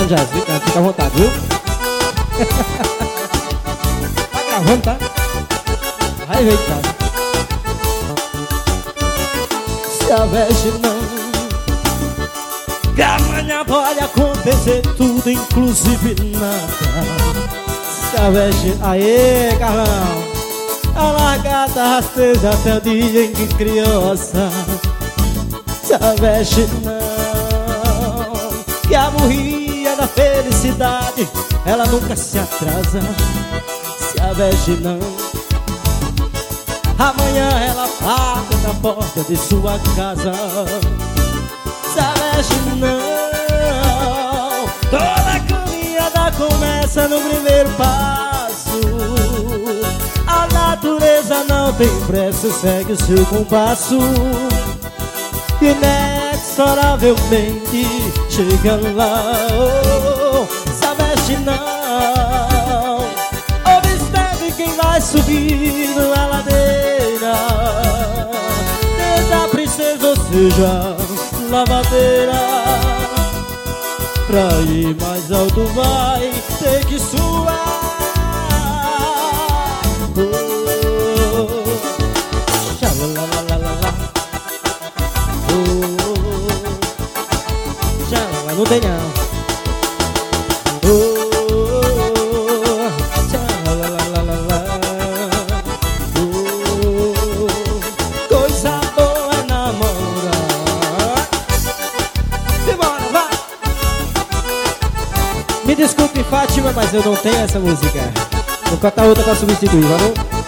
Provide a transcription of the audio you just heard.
cantando jazz, fica à vontade, viu? Tá gravando, tá? Vai ver, tá? Se a veste não, que amanhã pode acontecer tudo, inclusive nada. Se a veste, aê, Carlão, a largada rasteja até o dia em que criança. Se a veste não, que a burria da felicidade, ela nunca se atrasa. Se a veste não, amanhã ela bate na porta de sua casa. Se a veste não, toda caminhada começa no primeiro passo. A natureza não tem pressa, segue o seu compasso. Inexoravelmente chega lá. Se a veste não, observe quem vai subindo a ladeira, desde a princesa, ou seja, lavadeira. Pra ir mais alto vai ter que suar. Não tem não. Coisa boa é namorar. Simbora, vai. Me desculpe, Fátima, mas eu não tenho essa música. Vou cantar outra pra substituir, vamos?